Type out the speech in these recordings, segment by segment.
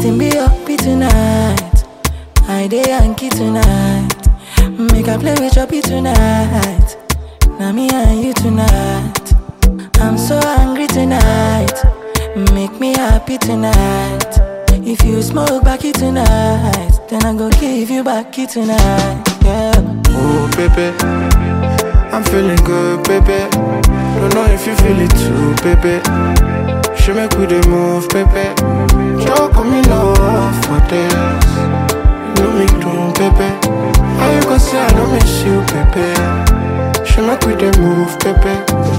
Waiting be up tonight. I dey Yankee tonight. Make I play with your tonight. Now me and you tonight. I'm so angry tonight. Make me happy tonight. If you smoke backy tonight, then I go give you backy tonight. Yeah. Oh baby, I'm feeling good, baby. Don't know if you feel it too, baby. She make we dey move, baby. Don't call me love for this. You know me too, baby. How you gonna say I don't miss you, baby? She make we dey move, baby.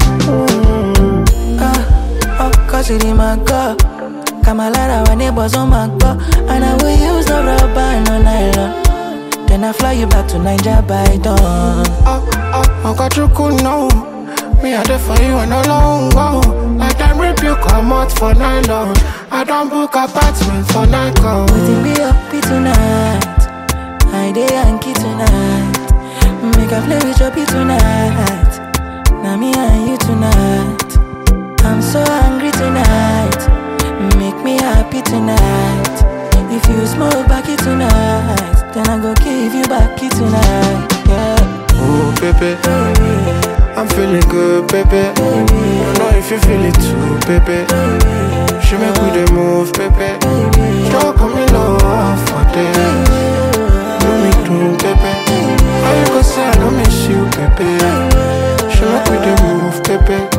Cause it in my car. Kamalara when neighbors on my car. And I will use no rubber, no nylon. Then I fly you back to Niger by dawn. I got you cool now. Me I there for you and no long go. Like them rip you come out for nylon. I don't book apartment for night go. Waiting be up tonight. I dey Yankee tonight. Make I play with your tonight. Now me and you tonight. I'm so angry tonight. Make me happy tonight. If you smoke backy tonight, then I go give you backy tonight. Yeah. Oh baby, I'm feeling good, baby. Don't know if you feel it too, baby. She make we dey move, baby. Don't call me love for this. You me too, baby. How you gonna say I don't miss you, baby? She make we dey move, baby.